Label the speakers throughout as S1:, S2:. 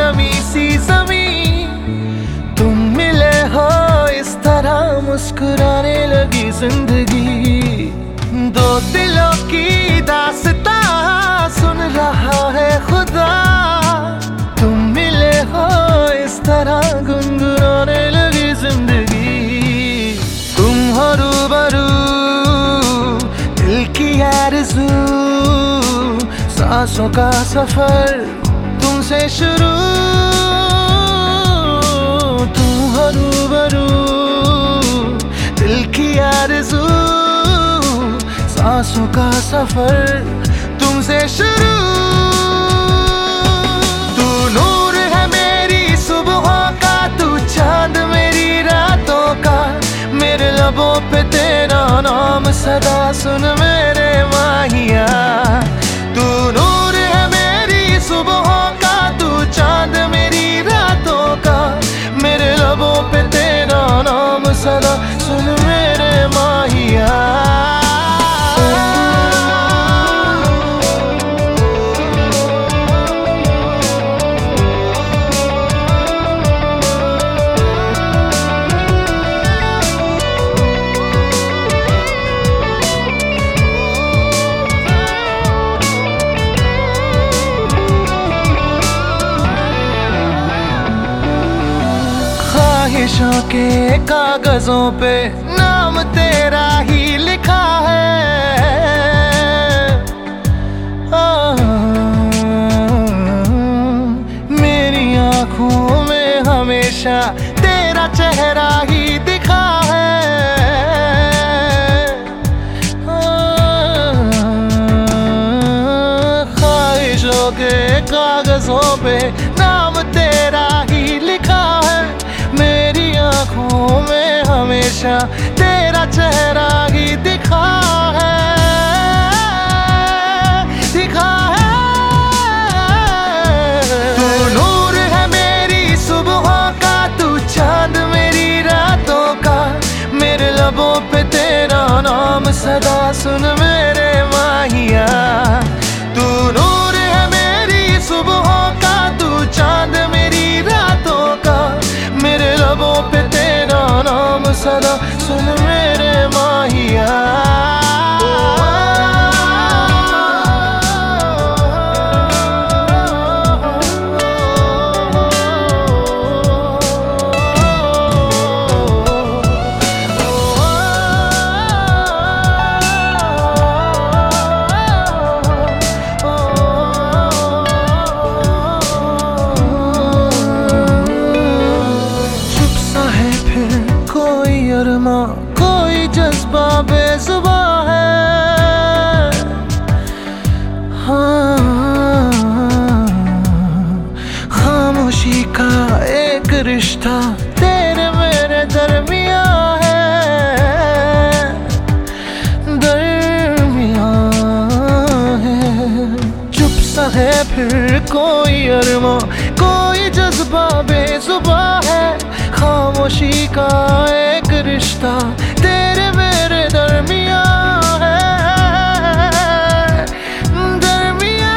S1: नमी सी ज़मीं, तुम मिले हो इस तरह मुस्कुराने लगी जिंदगी। दो दिलों की दास्तां सुन रहा है खुदा, तुम मिले हो इस तरह गुनगुनाने लगी जिंदगी। तुम हो रूबरू दिल की आरज़ू, सांसों का सफर तुमसे शुरू। तुम हो रूबरू दिल की आरज़ू, सांसों का सफर तुमसे शुरू। तू नूर है मेरी सुबहों का, तू चांद मेरी रातों का, मेरे लबों पे तेरा नाम सदा सुन मेरे माहिया। तू नूर है मेरी सुबहों का, तू चांद मेरी रातों का, मेरे लबों पे तेरा नाम सदा सुन मेरे माहिया। ख्वाहिशों के कागजों पे नाम तेरा ही लिखा है। मेरी आँखों में हमेशा तेरा चेहरा ही दिखा है। ख्वाहिशों के कागजों पे नाम तेरा ही लिखा है, मेरी आँखों में हमेशा तेरा चेहरा ही दिखा है, दिखा है। तू नूर है मेरी सुबहों का, तू चांद मेरी रातों का, मेरे लबों पे तेरा नाम सदा सुन मेरे माहिया। तू नूर है मेरी सुबहों का, तू चांद मेरी रातों का, मेरे लबों पे तेरा नाम सदा सुन मेरे माहिया। कोई जज्बा बेजुबां है, हाँ, खामोशी का एक रिश्ता तेरे मेरे दरमिया है, दरमिया है। चुप सा है फिर कोई अरमा, कोई जज्बा बेजुबां है, खामोशी का एक रिश्ता तेरे मेरे दरमिया है, दरमिया।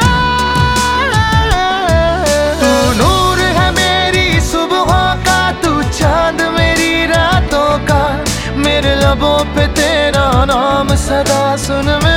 S1: तू नूर है मेरी सुबहों का, तू चांद मेरी रातों का, मेरे लबों पे तेरा नाम सदा सुन